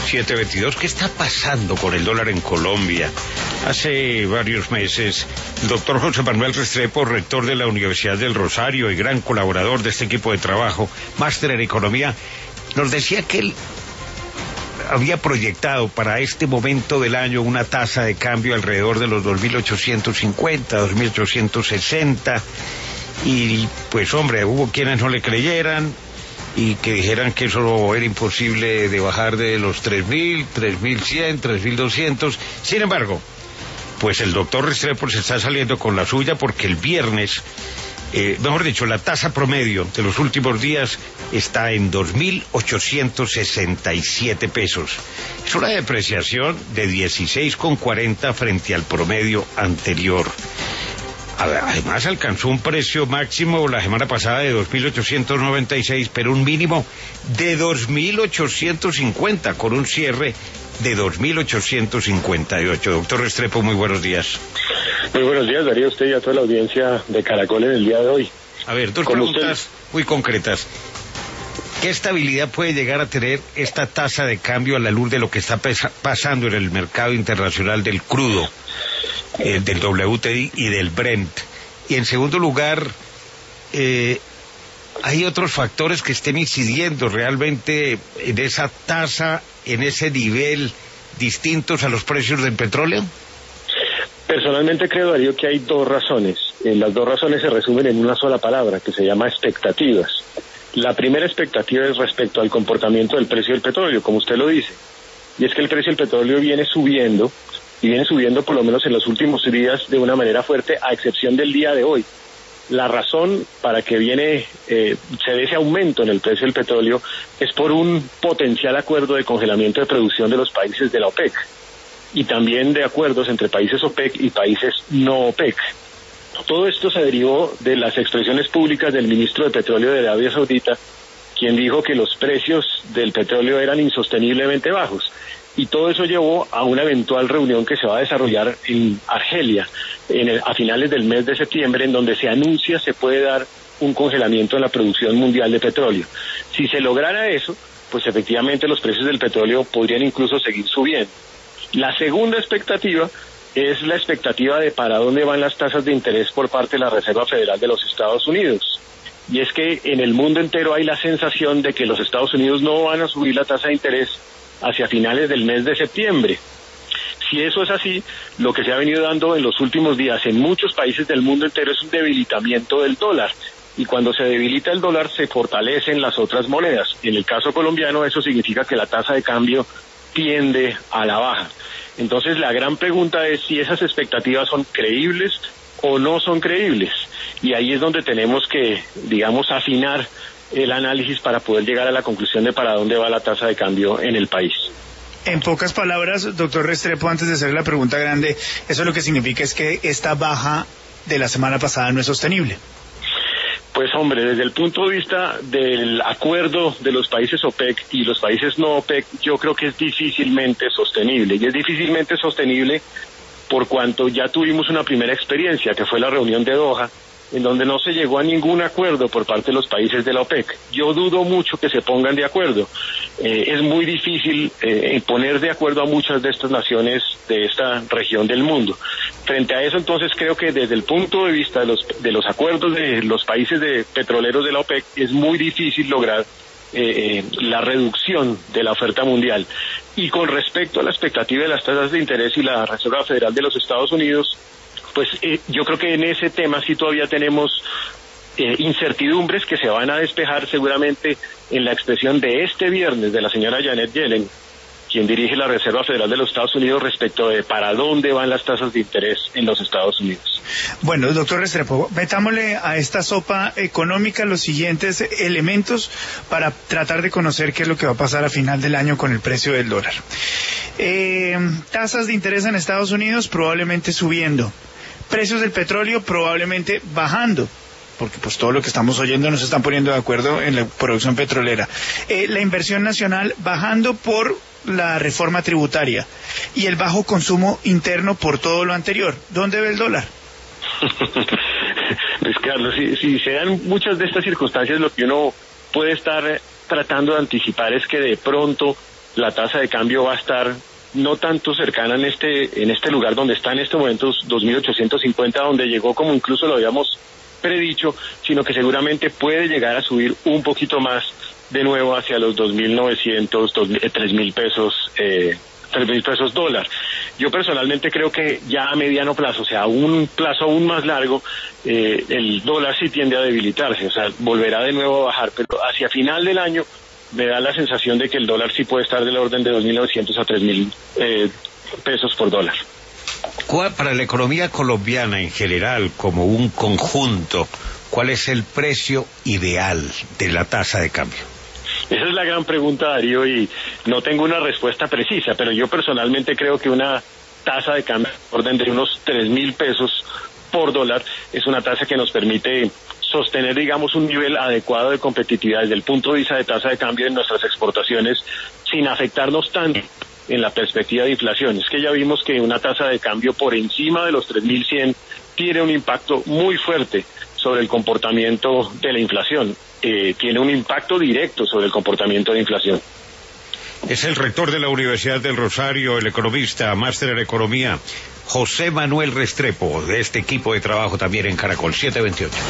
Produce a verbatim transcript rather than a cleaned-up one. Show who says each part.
Speaker 1: siete veintidós. ¿Qué está pasando con el dólar en Colombia? Hace varios meses, el doctor José Manuel Restrepo, rector de la Universidad del Rosario y gran colaborador de este equipo de trabajo, máster en economía, nos decía que él había proyectado para este momento del año una tasa de cambio alrededor de los dos mil ochocientos cincuenta, dos mil ochocientos sesenta, y pues hombre, hubo quienes no le creyeran y que dijeran que eso era imposible de bajar de los tres mil, tres mil cien, tres mil doscientos. Sin embargo, pues el doctor Restrepo se está saliendo con la suya porque el viernes, eh, mejor dicho, la tasa promedio de los últimos días está en dos mil ochocientos sesenta y siete pesos. Es una depreciación de dieciséis con cuarenta frente al promedio anterior. Además alcanzó un precio máximo la semana pasada de dos mil ochocientos noventa y seis, pero un mínimo de dos mil ochocientos cincuenta, con un cierre de dos mil ochocientos cincuenta y ocho. Doctor Restrepo, muy buenos días.
Speaker 2: Muy buenos días, Darío, a usted y a toda la audiencia de Caracol en el día de hoy.
Speaker 1: A ver, dos preguntas usted... muy concretas. ¿Qué estabilidad puede llegar a tener esta tasa de cambio a la luz de lo que está pasando en el mercado internacional del crudo, eh, del W T I y del Brent? Y en segundo lugar, eh, ¿hay otros factores que estén incidiendo realmente en esa tasa, en ese nivel, distintos a los precios del petróleo?
Speaker 2: Personalmente creo, Darío, que hay dos razones. Eh, las dos razones se resumen en una sola palabra, que se llama expectativas. La primera expectativa es respecto al comportamiento del precio del petróleo, como usted lo dice, y es que el precio del petróleo viene subiendo, y viene subiendo por lo menos en los últimos días de una manera fuerte, a excepción del día de hoy. La razón para que viene eh, se dé ese aumento en el precio del petróleo es por un potencial acuerdo de congelamiento de producción de los países de la OPEC, y también de acuerdos entre países OPEC y países no OPEC. Todo esto se derivó de las expresiones públicas del ministro de Petróleo de Arabia Saudita, quien dijo que los precios del petróleo eran insosteniblemente bajos. Y todo eso llevó a una eventual reunión que se va a desarrollar en Argelia en el, a finales del mes de septiembre, en donde se anuncia se puede dar un congelamiento en la producción mundial de petróleo. Si se lograra eso, pues efectivamente los precios del petróleo podrían incluso seguir subiendo. La segunda expectativa es la expectativa de para dónde van las tasas de interés por parte de la Reserva Federal de los Estados Unidos. Y es que en el mundo entero hay la sensación de que los Estados Unidos no van a subir la tasa de interés hacia finales del mes de septiembre. Si eso es así, lo que se ha venido dando en los últimos días en muchos países del mundo entero es un debilitamiento del dólar. Y cuando se debilita el dólar, se fortalecen las otras monedas. En el caso colombiano, eso significa que la tasa de cambio tiende a la baja. Entonces la gran pregunta es si esas expectativas son creíbles o no son creíbles. Y ahí es donde tenemos que, digamos, afinar el análisis para poder llegar a la conclusión de para dónde va la tasa de cambio en el país.
Speaker 3: En pocas palabras, doctor Restrepo, antes de hacer la pregunta grande, eso lo que significa es que esta baja de la semana pasada no es sostenible.
Speaker 2: Pues hombre, desde el punto de vista del acuerdo de los países OPEC y los países no OPEC, yo creo que es difícilmente sostenible. Y es difícilmente sostenible por cuanto ya tuvimos una primera experiencia, que fue la reunión de Doha, en donde no se llegó a ningún acuerdo por parte de los países de la OPEC. Yo dudo mucho que se pongan de acuerdo. Eh, es muy difícil eh, poner de acuerdo a muchas de estas naciones de esta región del mundo. Frente a eso, entonces, creo que desde el punto de vista de los, de los acuerdos de los países de petroleros de la OPEC, es muy difícil lograr eh, la reducción de la oferta mundial. Y con respecto a la expectativa de las tasas de interés y la Reserva Federal de los Estados Unidos, pues eh, yo creo que en ese tema sí todavía tenemos eh, incertidumbres que se van a despejar seguramente en la expresión de este viernes de la señora Janet Yellen, quien dirige la Reserva Federal de los Estados Unidos, respecto de para dónde van las tasas de interés en los Estados Unidos.
Speaker 3: Bueno, doctor Restrepo, metámosle a esta sopa económica los siguientes elementos para tratar de conocer qué es lo que va a pasar a final del año con el precio del dólar. Eh, tasas de interés en Estados Unidos probablemente subiendo. Precios del petróleo probablemente bajando, porque pues todo lo que estamos oyendo nos están poniendo de acuerdo en la producción petrolera. Eh, la inversión nacional bajando por la reforma tributaria y el bajo consumo interno por todo lo anterior. ¿Dónde ve el dólar?
Speaker 2: Pues Carlos, si, si se dan muchas de estas circunstancias, lo que uno puede estar tratando de anticipar es que de pronto la tasa de cambio va a estar no tanto cercana en este en este lugar donde está en este momento, dos mil ochocientos cincuenta, donde llegó como incluso lo habíamos predicho, sino que seguramente puede llegar a subir un poquito más de nuevo hacia los dos mil novecientos, tres mil pesos, eh, tres mil pesos dólar. Yo personalmente creo que ya a mediano plazo, o sea, a un plazo aún más largo, eh, el dólar sí tiende a debilitarse, o sea, volverá de nuevo a bajar, pero hacia final del año me da la sensación de que el dólar sí puede estar del orden de dos mil novecientos a tres mil eh, pesos por dólar.
Speaker 1: Para la economía colombiana en general, como un conjunto, ¿cuál es el precio ideal de la tasa de cambio?
Speaker 2: Esa es la gran pregunta, Darío, y no tengo una respuesta precisa, pero yo personalmente creo que una tasa de cambio de orden de unos tres mil pesos por dólar es una tasa que nos permite sostener, digamos, un nivel adecuado de competitividad desde el punto de vista de tasa de cambio en nuestras exportaciones sin afectarnos tanto en la perspectiva de inflación. Es que ya vimos que una tasa de cambio por encima de los tres mil cien tiene un impacto muy fuerte sobre el comportamiento de la inflación, eh, tiene un impacto directo sobre el comportamiento de inflación.
Speaker 1: Es el rector de la Universidad del Rosario, el economista, máster en economía, José Manuel Restrepo, de este equipo de trabajo también en Caracol siete veintiocho.